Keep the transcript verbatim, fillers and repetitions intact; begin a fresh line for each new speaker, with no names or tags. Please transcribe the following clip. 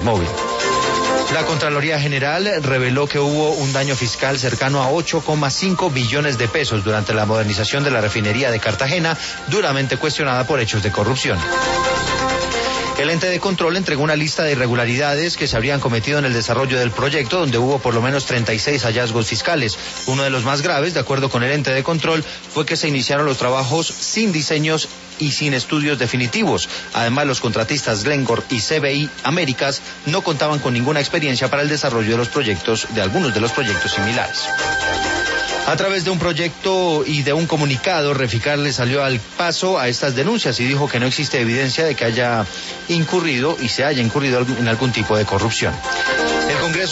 móvil. La Contraloría General reveló que hubo un daño fiscal cercano a ocho coma cinco billones de pesos durante la modernización de la refinería de Cartagena, duramente cuestionada por hechos de corrupción. El ente de control entregó una lista de irregularidades que se habrían cometido en el desarrollo del proyecto, donde hubo por lo menos treinta y seis hallazgos fiscales. Uno de los más graves, de acuerdo con el ente de control, fue que se iniciaron los trabajos sin diseños y sin estudios definitivos. Además, los contratistas Glencore y C B I Américas no contaban con ninguna experiencia para el desarrollo de los proyectos, de algunos de los proyectos similares. A través de un proyecto y de un comunicado, Reficar le salió al paso a estas denuncias y dijo que no existe evidencia de que haya incurrido y se haya incurrido en algún tipo de corrupción.